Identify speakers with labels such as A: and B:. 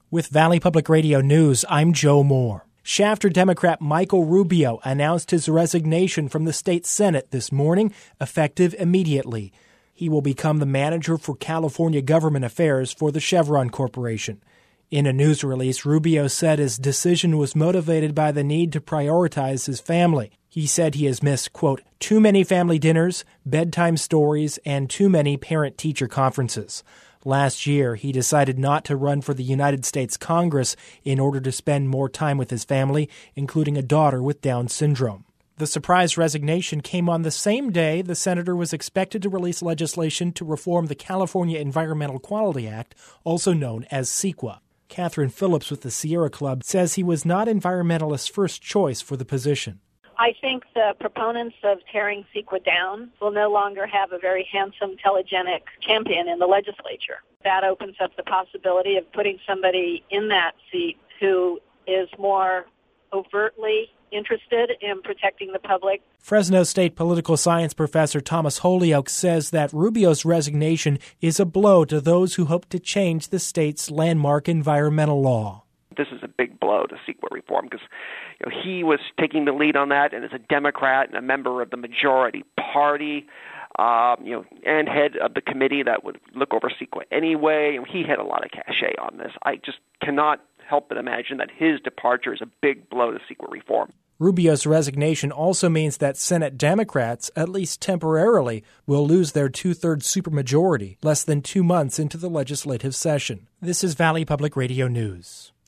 A: With Valley Public Radio News, I'm Joe Moore. Shafter Democrat Michael Rubio announced his resignation from the state Senate this morning, effective immediately. He will become the manager for California government affairs for the Chevron Corporation. In a news release, Rubio said his decision was motivated by the need to prioritize his family. He said he has missed, quote, too many family dinners, bedtime stories, and too many parent-teacher conferences. Last year, he decided not to run for the United States Congress in order to spend more time with his family, including a daughter with Down syndrome. The surprise resignation came on the same day the senator was expected to release legislation to reform the California Environmental Quality Act, also known as CEQA. Catherine Phillips with the Sierra Club says he was not environmentalists' first choice for the position.
B: I think the proponents of tearing CEQA down will no longer have a very handsome, telegenic champion in the legislature. That opens up the possibility of putting somebody in that seat who is more overtly interested in protecting the public.
A: Fresno State political science professor Thomas Holyoke says that Rubio's resignation is a blow to those who hope to change the state's landmark environmental law.
C: This is a big blow to CEQA reform because he was taking the lead on that, and as a Democrat and a member of the majority party, and head of the committee that would look over CEQA anyway, he had a lot of cachet on this. I just cannot help but imagine that his departure is a big blow to CEQA reform.
A: Rubio's resignation also means that Senate Democrats, at least temporarily, will lose their two-thirds supermajority less than 2 months into the legislative session. This is Valley Public Radio News.